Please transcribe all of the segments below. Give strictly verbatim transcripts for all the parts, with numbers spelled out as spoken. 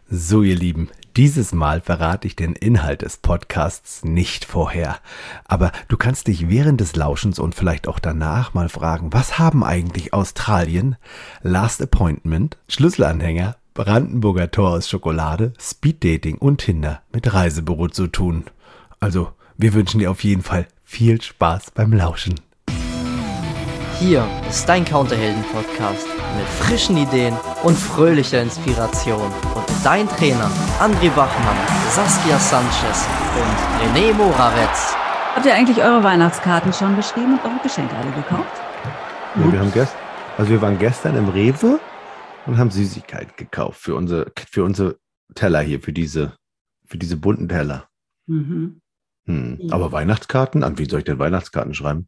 So, ihr Lieben, dieses Mal verrate ich den Inhalt des Podcasts nicht vorher. Aber du kannst dich während des Lauschens und vielleicht auch danach mal fragen, was haben eigentlich Australien, Last Appointment, Schlüsselanhänger, Brandenburger Tor aus Schokolade, Speeddating und Tinder mit Reisebüro zu tun? Also, wir wünschen dir auf jeden Fall viel Spaß beim Lauschen. Hier ist dein Counterhelden-Podcast mit frischen Ideen und fröhlicher Inspiration. Und dein Trainer André Bachmann, Saskia Sanchez und René Moravetz. Habt ihr eigentlich eure Weihnachtskarten schon geschrieben und eure Geschenke alle gekauft? Ja, wir haben gest- also wir waren gestern im Rewe und haben Süßigkeiten gekauft für unsere, für unsere Teller hier, für diese, für diese bunten Teller. Mhm. Hm. Ja. Aber Weihnachtskarten? An wie soll ich denn Weihnachtskarten schreiben?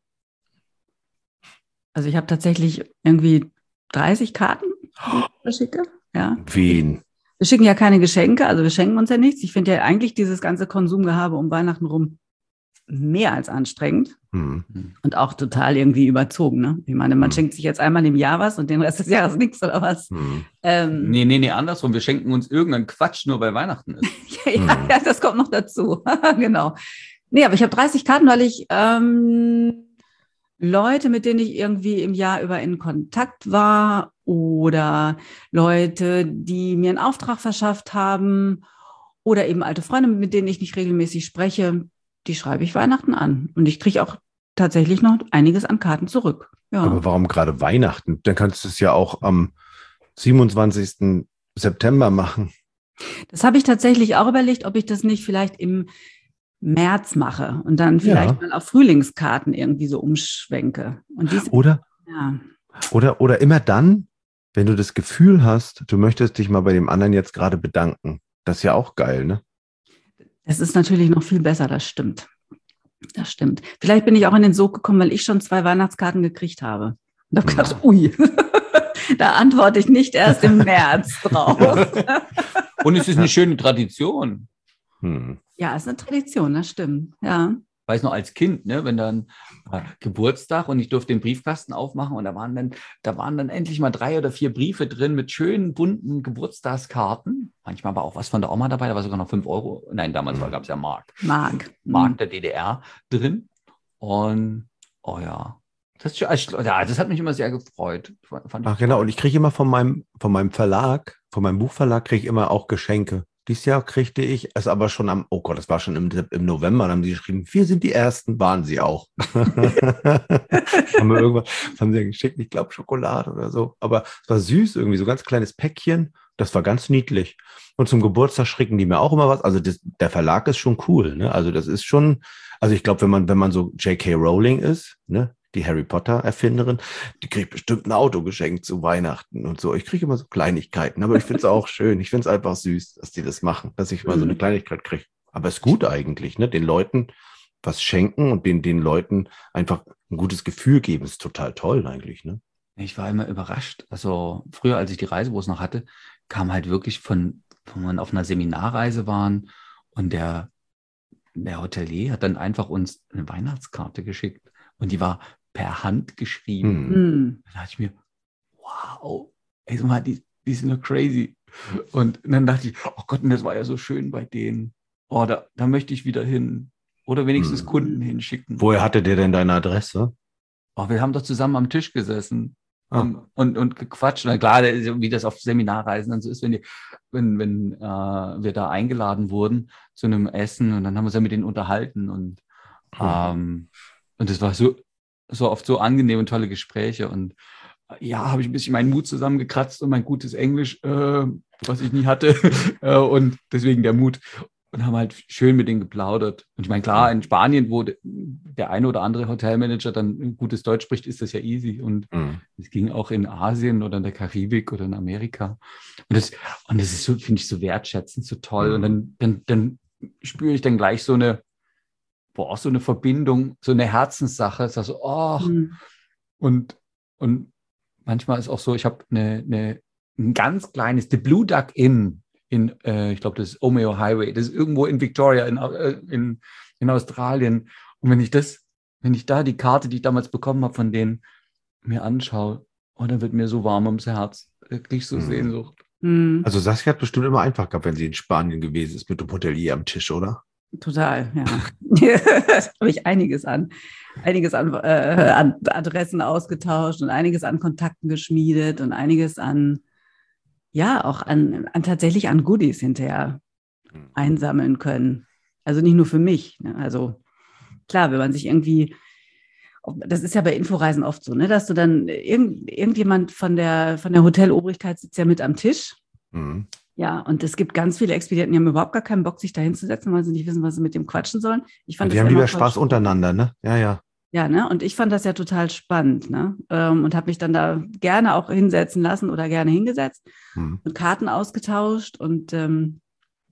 Also ich habe tatsächlich irgendwie dreißig Karten, die ich verschicke. Ja. Wen? Wir schicken ja keine Geschenke, also wir schenken uns ja nichts. Ich finde ja eigentlich dieses ganze Konsumgehabe um Weihnachten rum mehr als anstrengend Hm. und auch total irgendwie überzogen. Ne? Ich meine, man Hm. schenkt sich jetzt einmal im Jahr was und den Rest des Jahres nichts oder was. Hm. Ähm, Nee, nee, nee, andersrum. Wir schenken uns irgendeinen Quatsch, nur weil Weihnachten ist. ja, ja, Hm. ja, das kommt noch dazu. Genau. Nee, aber ich habe dreißig Karten, weil ich ähm, Leute, mit denen ich irgendwie im Jahr über in Kontakt war oder Leute, die mir einen Auftrag verschafft haben oder eben alte Freunde, mit denen ich nicht regelmäßig spreche, die schreibe ich Weihnachten an. Und ich kriege auch tatsächlich noch einiges an Karten zurück. Ja. Aber warum gerade Weihnachten? Dann kannst du es ja auch am siebenundzwanzigsten September machen. Das habe ich tatsächlich auch überlegt, ob ich das nicht vielleicht im März mache und dann vielleicht Ja. mal auf Frühlingskarten irgendwie so umschwenke. Und diese, Oder, ja. oder, oder immer dann, wenn du das Gefühl hast, du möchtest dich mal bei dem anderen jetzt gerade bedanken. Das ist ja auch geil, ne? Das ist natürlich noch viel besser, das stimmt. Das stimmt. Vielleicht bin ich auch in den Sog gekommen, weil ich schon zwei Weihnachtskarten gekriegt habe. Und habe gedacht, ui, da antworte ich nicht erst im März drauf. Und es ist eine schöne Tradition. Hm. Ja, ist eine Tradition, das stimmt. Ja. Ich weiß noch als Kind, ne, wenn dann äh, Geburtstag und ich durfte den Briefkasten aufmachen und da waren dann, da waren dann endlich mal drei oder vier Briefe drin mit schönen bunten Geburtstagskarten. Manchmal war auch was von der Oma dabei, da war sogar noch fünf Euro. Nein, damals gab es ja Mark. Mark. Mark der D D R drin. Und oh ja, das, ist schon- also, ja, das hat mich immer sehr gefreut. Fand ich Ach genau, toll. und ich kriege immer von meinem, von meinem Verlag, von meinem Buchverlag, kriege ich immer auch Geschenke. Dieses Jahr kriegte ich es aber schon am, oh Gott, das war schon im, im November, dann haben sie geschrieben, wir sind die Ersten, waren sie auch. haben wir irgendwas, was haben sie ja geschickt, ich glaube Schokolade oder so, aber es war süß irgendwie, so ein ganz kleines Päckchen, das war ganz niedlich. Und zum Geburtstag schicken die mir auch immer was, also das, der Verlag ist schon cool, ne? Also das ist schon, also ich glaube, wenn man, wenn man so J K. Rowling ist, ne, die Harry Potter-Erfinderin, die kriegt bestimmt ein Auto geschenkt zu Weihnachten und so. Ich kriege immer so Kleinigkeiten, aber ich finde es auch schön. Ich finde es einfach süß, dass die das machen, dass ich mal so eine Kleinigkeit kriege. Aber es ist gut eigentlich, ne? Den Leuten was schenken und den, den Leuten einfach ein gutes Gefühl geben. Ist total toll eigentlich, ne? Ich war immer überrascht. Also früher, als ich die Reisebüros noch hatte, kam halt wirklich von, wenn wir auf einer Seminarreise waren und der, der Hotelier hat dann einfach uns eine Weihnachtskarte geschickt und die war per Hand geschrieben. Hm. Hm. Da dachte ich mir, wow, ey, sag mal, die, die sind doch crazy. Und dann dachte ich, oh Gott, und das war ja so schön bei denen. Oh, da, da möchte ich wieder hin. Oder wenigstens Hm. Kunden hinschicken. Woher hatte der denn deine Adresse? Oh, wir haben doch zusammen am Tisch gesessen Ah. und, und, und gequatscht. Na klar, wie das auf Seminarreisen dann so ist, wenn, die, wenn, wenn äh, wir da eingeladen wurden zu einem Essen und dann haben wir uns ja mit denen unterhalten und, Hm. ähm, und das war so, so oft so angenehm und tolle Gespräche und äh, ja, habe ich ein bisschen meinen Mut zusammengekratzt und mein gutes Englisch, äh, was ich nie hatte äh, und deswegen der Mut. Und haben halt schön mit denen geplaudert. Und ich meine, klar, in Spanien, wo de, der eine oder andere Hotelmanager dann gutes Deutsch spricht, ist das ja easy. Und Hm. es ging auch in Asien oder in der Karibik oder in Amerika. Und das, und das ist so, finde ich, so wertschätzend, so toll. Mhm. Und dann, dann, dann spüre ich dann gleich so eine, boah, so eine Verbindung, so eine Herzenssache. Es ist so, oh, Hm. und, und manchmal ist auch so, ich habe eine, eine, ein ganz kleines, The Blue Duck Inn in, äh, ich glaube, das ist Omeo Highway, das ist irgendwo in Victoria, in, äh, in, in Australien. Und wenn ich das, wenn ich da die Karte, die ich damals bekommen habe, von denen mir anschaue, oh, dann wird mir so warm ums Herz. Da kriege ich so Mhm. Sehnsucht. Hm. Also Saskia hat bestimmt immer einfach gehabt, wenn sie in Spanien gewesen ist, mit dem Hotelier am Tisch, oder? Total, ja. Da habe ich einiges an, einiges an, äh, an Adressen ausgetauscht und einiges an Kontakten geschmiedet und einiges an, ja, auch an, an tatsächlich an Goodies hinterher einsammeln können. Also nicht nur für mich. Ne? Also klar, wenn man sich irgendwie, das ist ja bei Inforeisen oft so, ne, dass du dann, irgend, irgendjemand von der, von der Hotelobrigkeit sitzt ja mit am Tisch. Mhm. Ja, und es gibt ganz viele Expedienten, die haben überhaupt gar keinen Bock, sich da hinzusetzen, weil sie nicht wissen, was sie mit dem quatschen sollen. Ich fand Die das haben ja lieber immer Spaß voll untereinander, ne? Ja, ja. Ja, ne? Und ich fand das ja total spannend, ne? Ähm, und habe mich dann da gerne auch hinsetzen lassen oder gerne hingesetzt Mhm. und Karten ausgetauscht. Und ähm,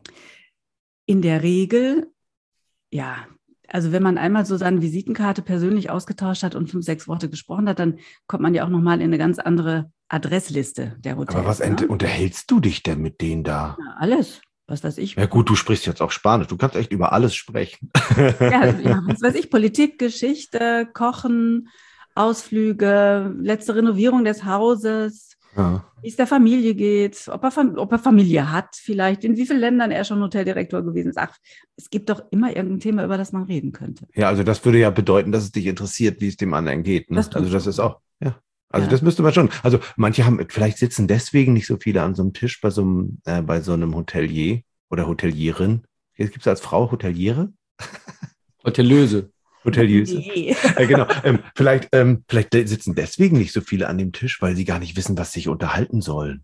in der Regel, ja, also wenn man einmal so seine Visitenkarte persönlich ausgetauscht hat und fünf, sechs Worte gesprochen hat, dann kommt man ja auch nochmal in eine ganz andere Adressliste der Hotels. Aber was ent- ne? unterhältst du dich denn mit denen da? Ja, alles, was weiß ich. Ja gut, du sprichst jetzt auch Spanisch. Du kannst echt über alles sprechen. Ja, ja, was weiß ich, Politik, Geschichte, Kochen, Ausflüge, letzte Renovierung des Hauses, Ja. wie es der Familie geht, ob er, Fam- ob er Familie hat vielleicht, in wie vielen Ländern er schon Hoteldirektor gewesen ist. Ach, es gibt doch immer irgendein Thema, über das man reden könnte. Ja, also das würde ja bedeuten, dass es dich interessiert, wie es dem anderen geht. Ne? Das tut Also das es. ist auch, ja. Also Ja. das müsste man schon. Also manche haben, vielleicht sitzen deswegen nicht so viele an so einem Tisch bei so einem, äh, bei so einem Hotelier oder Hotelierin. Jetzt gibt es als Frau Hoteliere? Hotellöse. Hoteliers. Nee. Äh, genau. Ähm, vielleicht, ähm, vielleicht sitzen deswegen nicht so viele an dem Tisch, weil sie gar nicht wissen, was sich unterhalten sollen.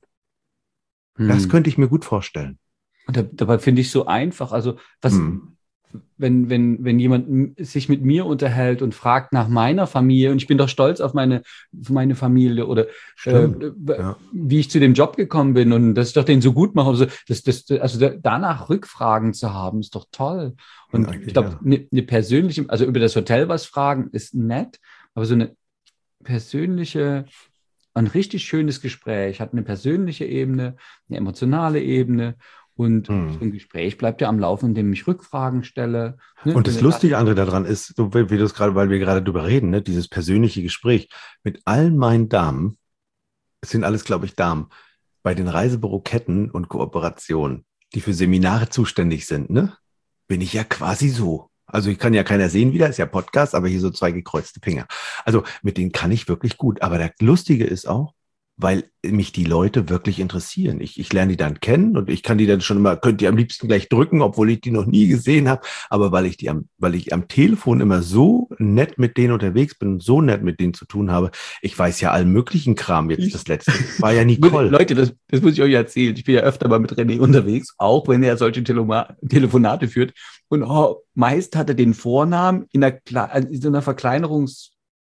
Das Hm. könnte ich mir gut vorstellen. Und da, dabei finde ich so einfach. Also, was, Hm. wenn, wenn, wenn jemand m- sich mit mir unterhält und fragt nach meiner Familie, und ich bin doch stolz auf meine, auf meine Familie oder Stimmt. äh, w- Ja. wie ich zu dem Job gekommen bin und dass ich doch den so gut mache. Also, das, das, also da- danach Rückfragen zu haben, ist doch toll. Und Eigentlich, ich glaube, ja. eine ne persönliche, also über das Hotel was fragen, ist nett, aber so eine persönliche, ein richtig schönes Gespräch hat eine persönliche Ebene, eine emotionale Ebene. Und Hm. so ein Gespräch bleibt ja am Laufen, indem ich Rückfragen stelle. ne? Und das Wenn- Lustige, André, daran ist, so wie wie du es gerade, weil wir gerade drüber reden, ne, dieses persönliche Gespräch mit allen meinen Damen, es sind alles, glaube ich, Damen, bei den Reisebüroketten und Kooperationen, die für Seminare zuständig sind, ne, bin ich ja quasi so. Also ich kann ja keiner sehen wieder, ist ja Podcast, aber hier so zwei gekreuzte Finger. Also mit denen kann ich wirklich gut. Aber der Lustige ist auch, weil mich die Leute wirklich interessieren. Ich, ich lerne die dann kennen und ich kann die dann schon immer, könnt ihr am liebsten gleich drücken, obwohl ich die noch nie gesehen habe. Aber weil ich die am, weil ich am Telefon immer so nett mit denen unterwegs bin und so nett mit denen zu tun habe, ich weiß ja allen möglichen Kram jetzt. Das letzte war ja Nicole. Leute, das, das muss ich euch erzählen. Ich bin ja öfter mal mit René unterwegs, auch wenn er solche Telema Telefonate führt. Und oh, meist hat er den Vornamen in einer, Kle in so einer Verkleinerungsform.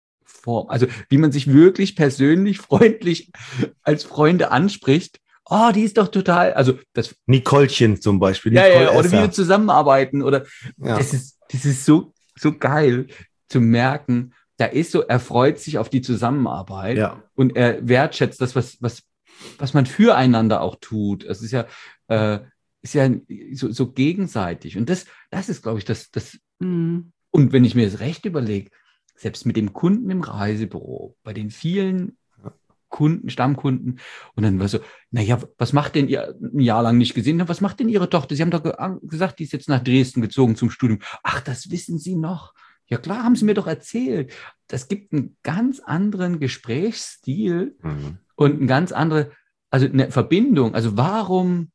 Also wie man sich wirklich persönlich, freundlich als Freunde anspricht. Oh, die ist doch total, also das, Nicolechen zum Beispiel. ja, Nicole ja, oder wie Esser. wir zusammenarbeiten oder Ja. das ist, das ist so, so geil zu merken, da ist so, er freut sich auf die Zusammenarbeit Ja. und er wertschätzt das, was, was, was man füreinander auch tut. Es ist ja, äh, ist ja so, so gegenseitig. Und das, das ist, glaube ich, das, das, Mhm. und wenn ich mir das recht überlege, selbst mit dem Kunden im Reisebüro, bei den vielen Kunden, Stammkunden, und dann war so, naja, was macht denn ihr ein Jahr lang nicht gesehen? Na, was macht denn Ihre Tochter? Sie haben doch ge gesagt, die ist jetzt nach Dresden gezogen zum Studium. Ach, das wissen Sie noch. Ja klar, haben Sie mir doch erzählt. Das gibt einen ganz anderen Gesprächsstil Mhm. und eine ganz andere, also eine Verbindung. Also warum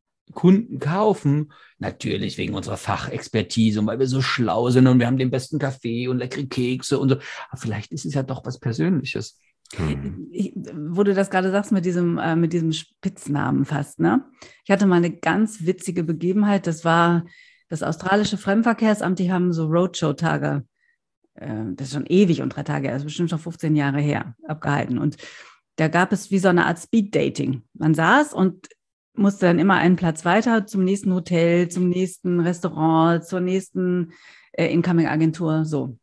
Kunden kaufen? Natürlich wegen unserer Fachexpertise und weil wir so schlau sind und wir haben den besten Kaffee und leckere Kekse und so. Aber vielleicht ist es ja doch was Persönliches. Mhm. Ich, wo du das gerade sagst mit diesem, äh, mit diesem Spitznamen fast, ne? Ich hatte mal eine ganz witzige Begebenheit. Das war das australische Fremdenverkehrsamt, die haben so Roadshow-Tage, äh, das ist schon ewig und drei Tage, also bestimmt schon fünfzehn Jahre her, abgehalten. Und da gab es wie so eine Art Speed-Dating. Man saß und musste dann immer einen Platz weiter zum nächsten Hotel, zum nächsten Restaurant, zur nächsten äh, Incoming-Agentur, so.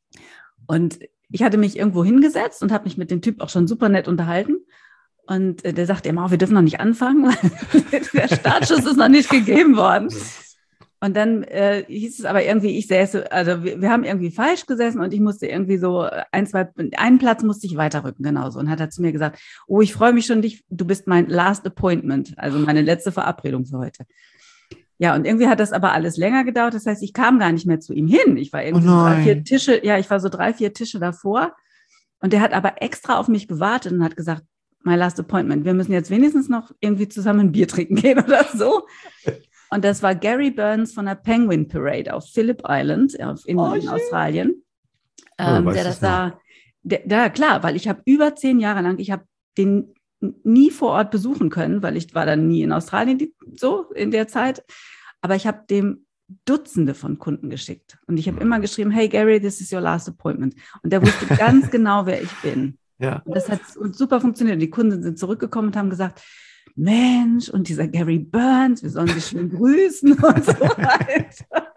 Und ich hatte mich irgendwo hingesetzt und habe mich mit dem Typ auch schon super nett unterhalten. Und äh, der sagte immer, oh, wir dürfen noch nicht anfangen, weil der Startschuss ist noch nicht gegeben worden. Und dann äh, hieß es aber irgendwie, ich säße, also wir, wir haben irgendwie falsch gesessen und ich musste irgendwie so ein, zwei, einen Platz musste ich weiterrücken, genauso. Und hat er zu mir gesagt, oh, ich freue mich schon, dich, du bist mein last appointment, also meine letzte Verabredung für heute. Ja, und irgendwie hat das aber alles länger gedauert. Das heißt, ich kam gar nicht mehr zu ihm hin. Ich war irgendwie Oh so drei, nein. vier Tische, ja, ich war so drei, vier Tische davor. Und der hat aber extra auf mich gewartet und hat gesagt, my last appointment, wir müssen jetzt wenigstens noch irgendwie zusammen ein Bier trinken gehen oder so. Und das war Gary Burns von der Penguin Parade auf Phillip Island auf, in, Oh, in schön. Australien. Oh, Ähm, weißt der du's das da, der, da, klar, weil ich habe über zehn Jahre lang, ich habe den nie vor Ort besuchen können, weil ich war dann nie in Australien die, so in der Zeit. Aber ich habe dem Dutzende von Kunden geschickt. Und ich habe immer geschrieben, hey Gary, this is your last appointment. Und der wusste ganz genau, wer ich bin. Ja. Und das hat super funktioniert. Die Kunden sind zurückgekommen und haben gesagt, Mensch, und dieser Gary Burns, wir sollen dich schön grüßen und so weiter.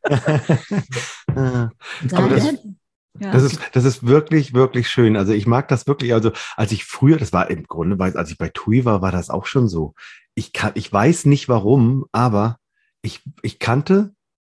Aber das, Ja. das, ist, das ist wirklich, wirklich schön. Also ich mag das wirklich. Also als ich früher, das war im Grunde, als ich bei T U I war, war das auch schon so. Ich, kann, ich weiß nicht warum, aber ich, ich kannte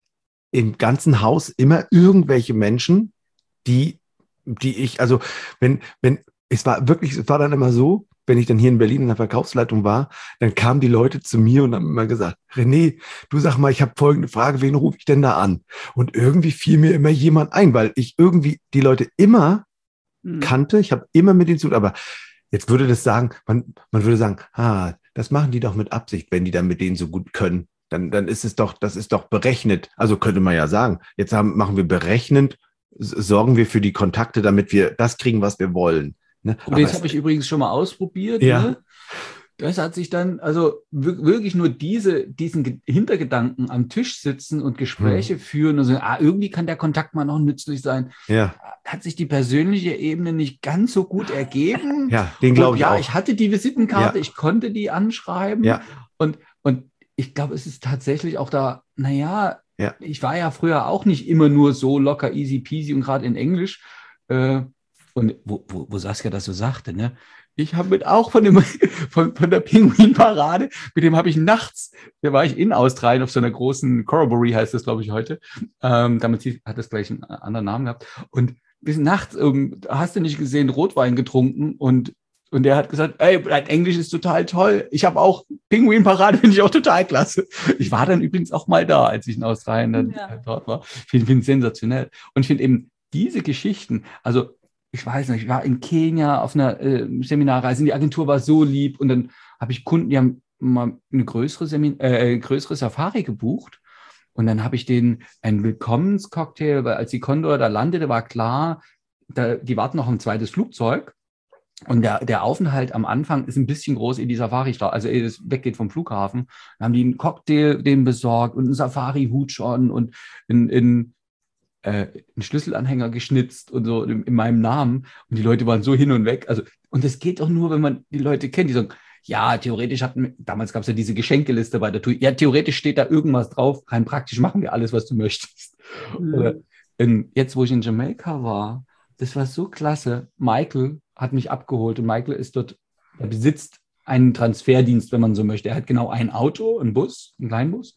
im ganzen Haus immer irgendwelche Menschen, die, die ich, also wenn, wenn, es war wirklich, es war dann immer so, wenn ich dann hier in Berlin in der Verkaufsleitung war, dann kamen die Leute zu mir und haben immer gesagt, René, du sag mal, ich habe folgende Frage, wen rufe ich denn da an? Und irgendwie fiel mir immer jemand ein, weil ich irgendwie die Leute immer Mhm. kannte, ich habe immer mit denen zu tun, aber jetzt würde das sagen, man, man würde sagen, ah, das machen die doch mit Absicht, wenn die dann mit denen so gut können. Dann, dann ist es doch, das ist doch berechnet. Also könnte man ja sagen, jetzt haben, machen wir berechnend, s- sorgen wir für die Kontakte, damit wir das kriegen, was wir wollen. Ne? Und Aber das es- habe ich übrigens schon mal ausprobiert. Ja. Ne? Das hat sich dann, also wir- wirklich nur diese, diesen Ge- Hintergedanken am Tisch sitzen und Gespräche führen und so, ah, irgendwie kann der Kontakt mal noch nützlich sein. ja, Hat sich die persönliche Ebene nicht ganz so gut ergeben. ja, den Und glaube ich ja, auch. ich hatte die Visitenkarte, Ja. ich konnte die anschreiben. Ja. Und, und ich glaube, es ist tatsächlich auch da, naja, Ja. ich war ja früher auch nicht immer nur so locker, easy peasy und gerade in Englisch. Äh, und wo, wo, wo Saskia das so sagte, ne? Ich habe mit auch von, dem, von, von der Pinguinparade, mit dem habe ich nachts, da war ich in Australien auf so einer großen, Corroboree heißt das, glaube ich, heute. Ähm, damit hat das gleich einen anderen Namen gehabt. Und bis nachts, ähm, hast du nicht gesehen, Rotwein getrunken und Und der hat gesagt, ey, dein Englisch ist total toll. Ich habe auch Pinguinparade, finde ich auch total klasse. Ich war dann übrigens auch mal da, als ich in Australien dann Ja. dort war. Ich finde es sensationell. Und ich finde eben diese Geschichten, also ich weiß nicht, ich war in Kenia auf einer äh, Seminarreise und die Agentur war so lieb und dann habe ich Kunden, die haben mal eine größere, Semin äh, größere Safari gebucht und dann habe ich denen einen Willkommenscocktail, weil als die Condor da landete, war klar, da, die warten noch auf ein zweites Flugzeug. Und der, der Aufenthalt am Anfang ist ein bisschen groß in die Safari-Stadt, also ehe es weggeht vom Flughafen. Dann haben die einen Cocktail den besorgt und einen Safari-Hut schon und in, in, äh, einen Schlüsselanhänger geschnitzt und so in, in meinem Namen. Und die Leute waren so hin und weg. Also, und das geht auch nur, wenn man die Leute kennt, die sagen, ja, theoretisch hatten, damals gab es ja diese Geschenkeliste bei der T U I. Ja, theoretisch steht da irgendwas drauf. Rein praktisch machen wir alles, was du möchtest. Mhm. Oder in, jetzt, wo ich in Jamaika war, das war so klasse. Michael hat mich abgeholt und Michael ist dort, er besitzt einen Transferdienst, wenn man so möchte. Er hat genau ein Auto, einen Bus, einen Kleinbus.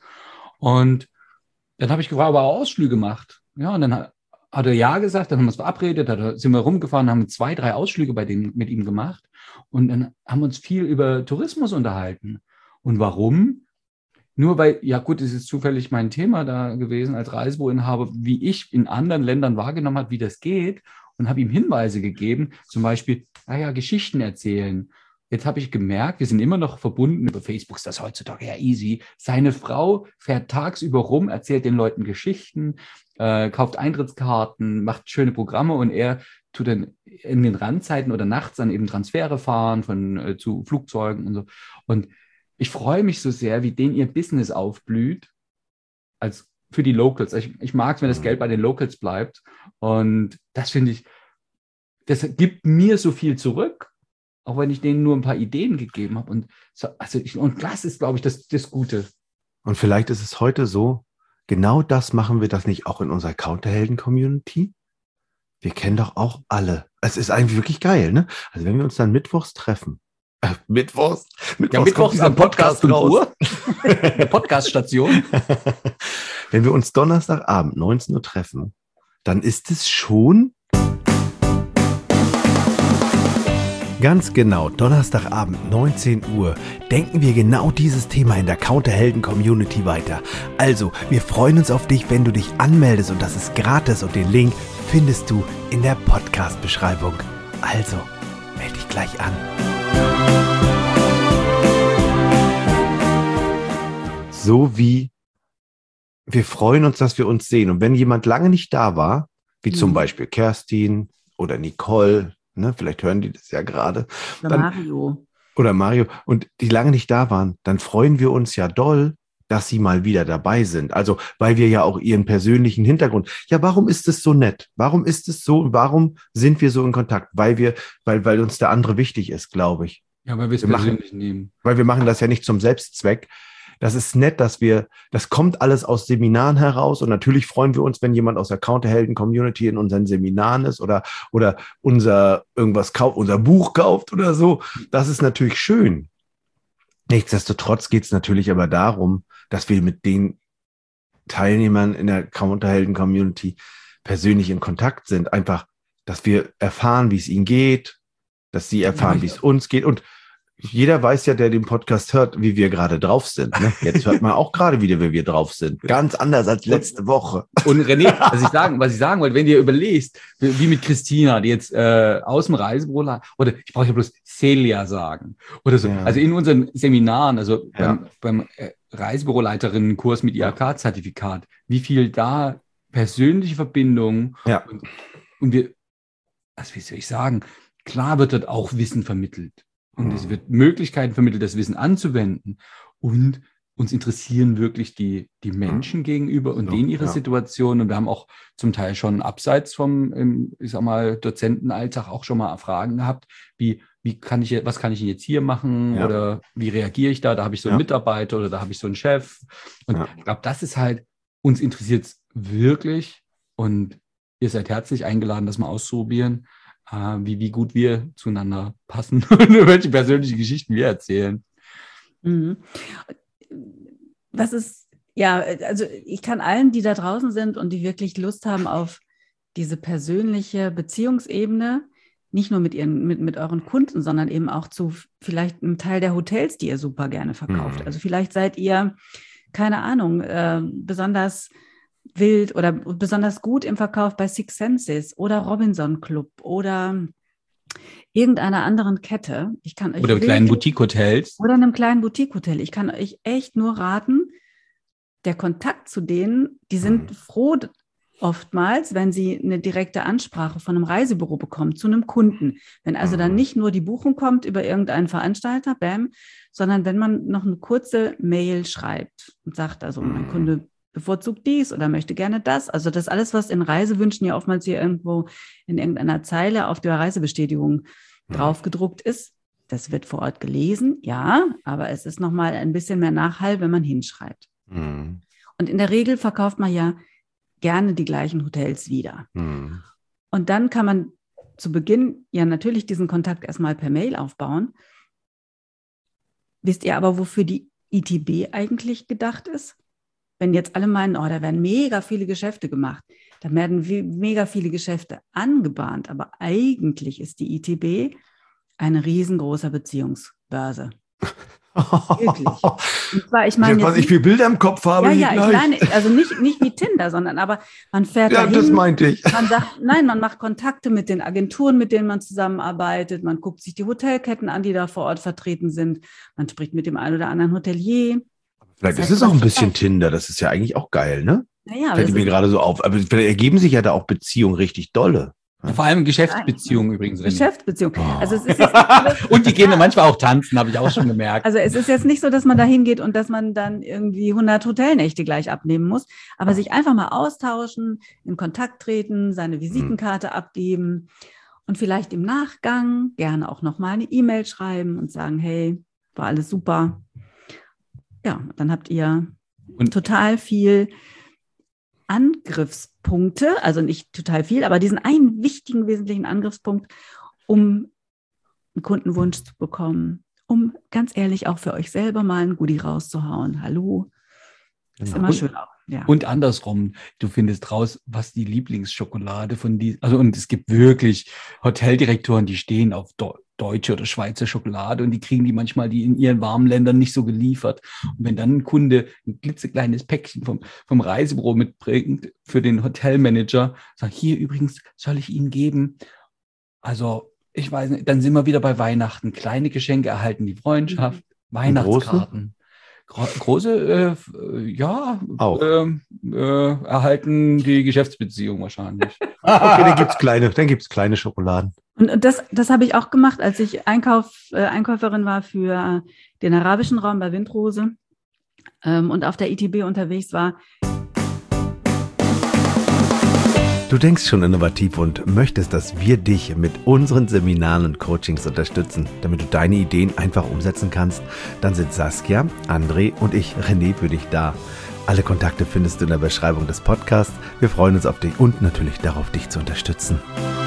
Und dann habe ich gefragt, ob er Ausflüge macht. Ja, und dann hat, hat er ja gesagt, dann haben wir uns verabredet, dann sind wir rumgefahren, haben zwei, drei Ausflüge bei dem, mit ihm gemacht. Und dann haben wir uns viel über Tourismus unterhalten. Und warum? Nur weil, ja gut, es ist zufällig mein Thema da gewesen als Reisebüroinhaber, wie ich in anderen Ländern wahrgenommen habe, wie das geht. Und habe ihm Hinweise gegeben, zum Beispiel, naja, Geschichten erzählen. Jetzt habe ich gemerkt, wir sind immer noch verbunden, über Facebook ist das heutzutage ja easy. Seine Frau fährt tagsüber rum, erzählt den Leuten Geschichten, äh, kauft Eintrittskarten, macht schöne Programme und er tut dann in den Randzeiten oder nachts dann eben Transfere fahren von, äh, zu Flugzeugen und so. Und ich freue mich so sehr, wie denen ihr Business aufblüht, als für die Locals. Ich, ich mag es, wenn das Geld bei den Locals bleibt. Und das finde ich, das gibt mir so viel zurück, auch wenn ich denen nur ein paar Ideen gegeben habe. Und, so, also ich, und das ist, glaube ich, das, das Gute. Und vielleicht ist es heute so, genau das machen wir das nicht auch in unserer Counterhelden-Community? Wir kennen doch auch alle. Es ist eigentlich wirklich geil, ne? Also wenn wir uns dann mittwochs treffen, äh, mittwochs, Ja, Mittwoch ist ein Podcast fünf Uhr. der Podcast-Station. Wenn wir uns Donnerstagabend neunzehn Uhr treffen, dann ist es schon... Ganz genau, Donnerstagabend neunzehn Uhr denken wir genau dieses Thema in der Counterhelden-Community weiter. Also, wir freuen uns auf dich, wenn du dich anmeldest und das ist gratis und den Link findest du in der Podcast-Beschreibung. Also, melde dich gleich an. So wie wir freuen uns, dass wir uns sehen. Und wenn jemand lange nicht da war, wie mhm. zum Beispiel Kerstin oder Nicole, ne, vielleicht hören die das ja gerade. Oder dann, Mario. Oder Mario. Und die lange nicht da waren, dann freuen wir uns ja doll, dass sie mal wieder dabei sind. Also, weil wir ja auch ihren persönlichen Hintergrund. Ja, warum ist es so nett? Warum ist es so? Warum sind wir so in Kontakt? Weil wir, weil, weil uns der andere wichtig ist, glaube ich. Ja, weil wir es wir persönlich machen, nehmen. Weil wir machen das ja nicht zum Selbstzweck. Das ist nett, dass wir, das kommt alles aus Seminaren heraus und natürlich freuen wir uns, wenn jemand aus der Counterhelden-Community in unseren Seminaren ist oder, oder unser irgendwas kauft, unser Buch kauft oder so. Das ist natürlich schön. Nichtsdestotrotz geht es natürlich aber darum, dass wir mit den Teilnehmern in der Counterhelden-Community persönlich in Kontakt sind. Einfach, dass wir erfahren, wie es ihnen geht, dass sie erfahren, wie es uns geht und jeder weiß ja, der den Podcast hört, wie wir gerade drauf sind. Ne? Jetzt hört man auch gerade wieder, wie wir drauf sind. Ganz anders als letzte Woche. Und René, was ich sagen, was ich sagen wollte, wenn du dir überlegst, wie mit Christina, die jetzt äh, aus dem Reisebüro, oder ich brauche ja bloß Celia sagen, oder so. Ja. Also in unseren Seminaren, also ja. beim, beim äh, Reisebüroleiterinnen-Kurs mit I H K-Zertifikat, wie viel da persönliche Verbindungen ja. und, und wir, was wie soll ich sagen, klar wird dort auch Wissen vermittelt. Und es wird Möglichkeiten vermittelt, das Wissen anzuwenden. Und uns interessieren wirklich die, die Menschen gegenüber und denen ihre ja. Situation. Und wir haben auch zum Teil schon abseits vom, ich sag mal, Dozentenalltag auch schon mal Fragen gehabt, wie, wie kann ich, was kann ich denn jetzt hier machen? Ja. Oder wie reagiere ich da? Da habe ich so einen ja. Mitarbeiter oder da habe ich so einen Chef. Und ja. ich glaube, das ist halt, uns interessiert es wirklich. Und ihr seid herzlich eingeladen, das mal auszuprobieren. Wie, wie gut wir zueinander passen und welche persönlichen Geschichten wir erzählen. Mhm. Was ist, ja, also ich kann allen, die da draußen sind und die wirklich Lust haben auf diese persönliche Beziehungsebene, nicht nur mit ihren, mit, mit euren Kunden, sondern eben auch zu vielleicht einem Teil der Hotels, die ihr super gerne verkauft. Mhm. Also vielleicht seid ihr, keine Ahnung, äh, besonders wild oder besonders gut im Verkauf bei Six Senses oder Robinson Club oder irgendeiner anderen Kette. Ich kann euch oder kleinen Boutique-Hotels. Oder einem kleinen Boutique-Hotel. Ich kann euch echt nur raten, der Kontakt zu denen, die sind froh oftmals, wenn sie eine direkte Ansprache von einem Reisebüro bekommen, zu einem Kunden. Wenn also dann nicht nur die Buchung kommt über irgendeinen Veranstalter, bam, sondern wenn man noch eine kurze Mail schreibt und sagt, also mein Kunde bevorzugt dies oder möchte gerne das. Also das alles, was in Reisewünschen ja oftmals hier irgendwo in irgendeiner Zeile auf der Reisebestätigung ja. draufgedruckt ist, das wird vor Ort gelesen, ja, aber es ist nochmal ein bisschen mehr Nachhall, wenn man hinschreibt. Mhm. Und in der Regel verkauft man ja gerne die gleichen Hotels wieder. Mhm. Und dann kann man zu Beginn ja natürlich diesen Kontakt erstmal per Mail aufbauen. Wisst ihr aber, wofür die I T B eigentlich gedacht ist? Wenn jetzt alle meinen, oh, da werden mega viele Geschäfte gemacht, da werden mega viele Geschäfte angebahnt, aber eigentlich ist die I T B eine riesengroße Beziehungsbörse. Wirklich. Und zwar, ich meine, jetzt, was ich für Bilder im Kopf habe. Ja, ja, ich meine, also nicht, nicht wie Tinder, sondern aber man fährt ja, dahin. Das meinte ich. Man sagt, nein, man macht Kontakte mit den Agenturen, mit denen man zusammenarbeitet. Man guckt sich die Hotelketten an, die da vor Ort vertreten sind. Man spricht mit dem einen oder anderen Hotelier. Vielleicht ist es auch ein bisschen Tinder, das ist ja eigentlich auch geil, ne? Naja, fällt mir gerade so auf. Aber vielleicht ergeben sich ja da auch Beziehungen richtig dolle. Ja, vor allem Geschäftsbeziehungen Nein. übrigens. Geschäftsbeziehungen. Oh. Also es ist jetzt und die gehen dann manchmal auch tanzen, habe ich auch schon gemerkt. Also es ist jetzt nicht so, dass man da hingeht und dass man dann irgendwie hundert Hotelnächte gleich abnehmen muss, aber sich einfach mal austauschen, in Kontakt treten, seine Visitenkarte hm. abgeben und vielleicht im Nachgang gerne auch nochmal eine E-Mail schreiben und sagen, hey, war alles super. Ja, dann habt ihr und total viel Angriffspunkte, also nicht total viel, aber diesen einen wichtigen, wesentlichen Angriffspunkt, um einen Kundenwunsch zu bekommen, um ganz ehrlich auch für euch selber mal ein Goodie rauszuhauen. Hallo. Ist Genau. immer Und- schön auch. Ja. Und andersrum, du findest raus, was die Lieblingsschokolade von die, also und es gibt wirklich Hoteldirektoren, die stehen auf Do- deutsche oder Schweizer Schokolade und die kriegen die manchmal die in ihren warmen Ländern nicht so geliefert. Und wenn dann ein Kunde ein klitzekleines Päckchen vom, vom Reisebüro mitbringt für den Hotelmanager, sagt, hier übrigens soll ich Ihnen geben. Also ich weiß nicht, dann sind wir wieder bei Weihnachten. Kleine Geschenke erhalten die Freundschaft, Weihnachtskarten. Gro große, äh, f- äh, ja, Auch. ähm, äh, erhalten die Geschäftsbeziehung wahrscheinlich. Okay, dann gibt's kleine, dann gibt's kleine Schokoladen. Und und das, das habe ich auch gemacht, als ich Einkauf, äh, Einkäuferin war für den arabischen Raum bei Windrose ähm, und auf der I T B unterwegs war. Du denkst schon innovativ und möchtest, dass wir dich mit unseren Seminaren und Coachings unterstützen, damit du deine Ideen einfach umsetzen kannst, dann sind Saskia, André und ich, René, für dich da. Alle Kontakte findest du in der Beschreibung des Podcasts. Wir freuen uns auf dich und natürlich darauf, dich zu unterstützen.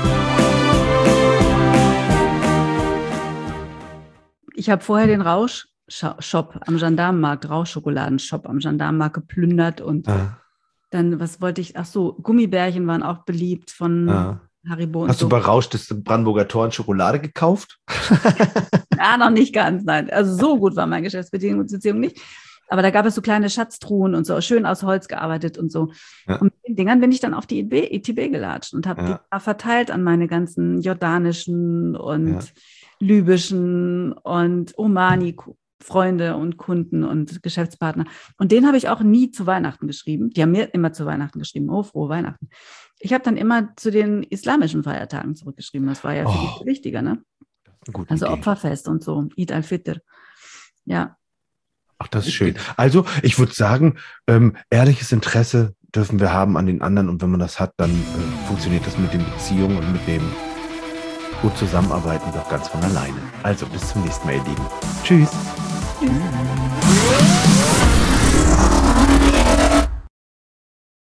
Ich habe vorher den Rausch-Shop am Gendarmenmarkt, Rauschschokoladenshop am Gendarmenmarkt geplündert und Ah, dann, was wollte ich, ach so, Gummibärchen waren auch beliebt von ah. Haribo und Hast so. du bei Rausch das Brandenburger Tor in Schokolade gekauft? Ja, noch nicht ganz, nein. Also so gut war meine Geschäftsbeziehung nicht. Aber da gab es so kleine Schatztruhen und so, schön aus Holz gearbeitet und so. Ja. Und mit den Dingern bin ich dann auf die I T B gelatscht und habe Ja. die da verteilt an meine ganzen jordanischen und Ja. libyschen und Omani-Freunde und Kunden und Geschäftspartner. Und den habe ich auch nie zu Weihnachten geschrieben. Die haben mir immer zu Weihnachten geschrieben, oh, frohe Weihnachten. Ich habe dann immer zu den islamischen Feiertagen zurückgeschrieben. Das war ja viel, Oh. viel wichtiger, ne? Eine gute Also Idee. Opferfest und so, Eid al-Fitr. Ja. Ach, das ist schön. Also, ich würde sagen, ähm, ehrliches Interesse dürfen wir haben an den anderen und wenn man das hat, dann äh, funktioniert das mit den Beziehungen und mit dem gut zusammenarbeiten doch ganz von alleine. Also, bis zum nächsten Mal, ihr Lieben. Tschüss. Tschüss.